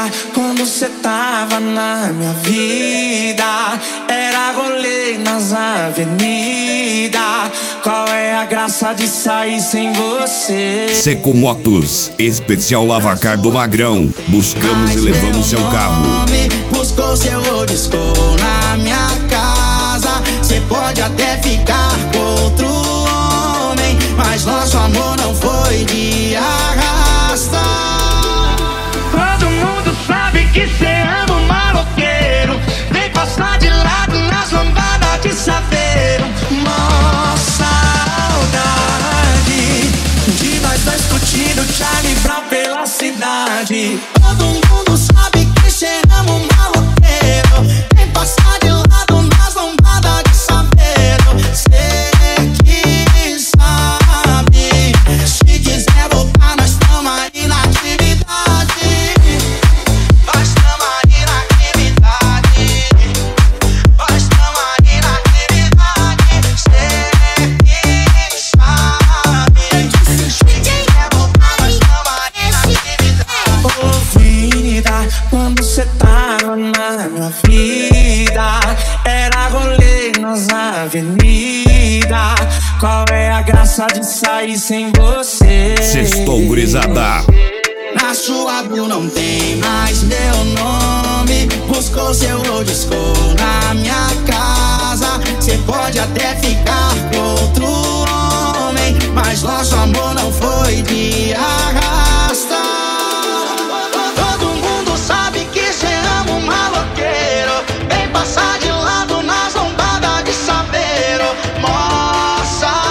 Sumida quando cê tava na minha vida. Era rolê nas avenidas. Qual é a graça de sair sem você? Seco Motos, especial Lavacar do Magrão. Buscamos e levamos seu carro. Buscou seu disco na minha casa. Cê pode até ficar com outro homem, mas nosso amor não foi de arrasta. Todo mundo sabe que cê ama um maloqueiro. Vem passar de lado nas lambadas de saveiro. Nossa, saudade de nós dois curtindo Charlie Brown pela cidade. Todo mundo sabe que cê ama um maloqueiro. Vem passar de lado nas lambadas de saveiro. Cê que sabe, se quiser voltar nós tamo aí na atividade. Nós tamo aí na atividade. Nós tamo aí na atividade. Cê que sabe, se quiser voltar nós tamo aí na atividade. Ouvida quando cê tava na minha vida. Era rolê nas avenidas. Qual é a graça de sair sem você? Sextou, gurizada. Na sua bio não tem mais meu nome. Buscou seu disco na minha casa. Cê pode até ficar com outro homem, mas nosso amor não foi de arrasta. Todo mundo sabe que cê ama um maloqueiro. Vem passar de lado nas lombadas de saveiro. Mó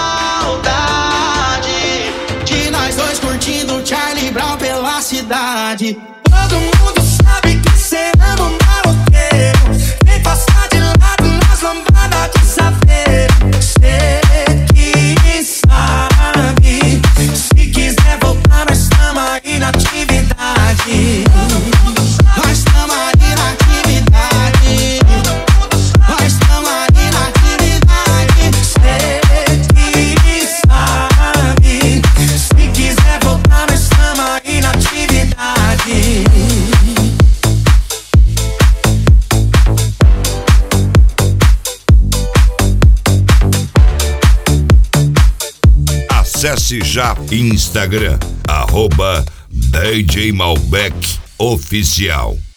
saudade de nós dois curtindo Charlie Brown pela cidade. Todo mundo sabe que cê ama um maloqueiro. Vem passar de lado nas lambadas de saveiro. Cê que sabe, se quiser voltar nós tamo aí na atividade. Nós tamo aí na atividade. Nós tamo aí na atividade. Cê que sabe, se quiser voltar nós tamo aí na atividade. Acesse já Instagram, @DJ Malbec Oficial.